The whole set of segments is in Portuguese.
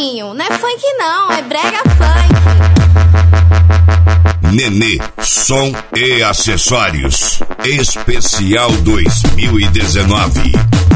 maninho, não é funk não, é brega funk. Nenê, som e acessórios. Especial 2019.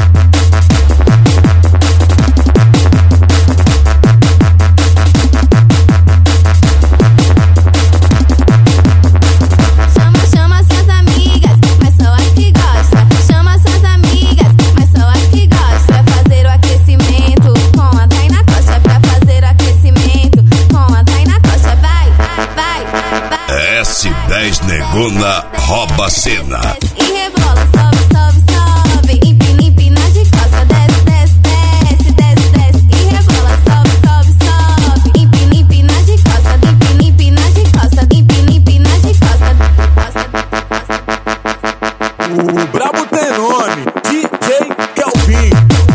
S10 Negona rouba a cena. E rebola, sobe, sobe, sobe. Empina, empina de costa. Desce, desce, desce, desce, desce. E rebola, sobe, sobe, sobe. Empina, empina de costa. Empina, empina de costa. Empina, empina de costa. O brabo tem nome, DJ Kelvin.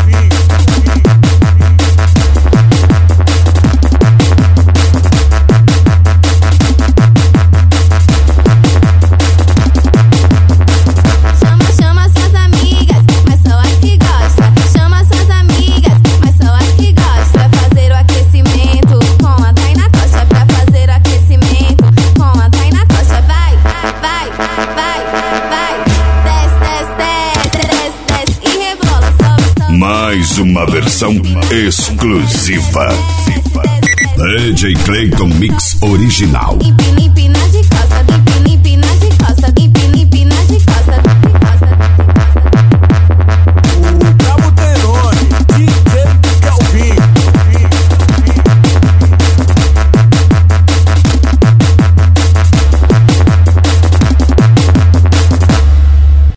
Mais uma versão exclusiva. DJ Clayton Mix Original. Empina, empina de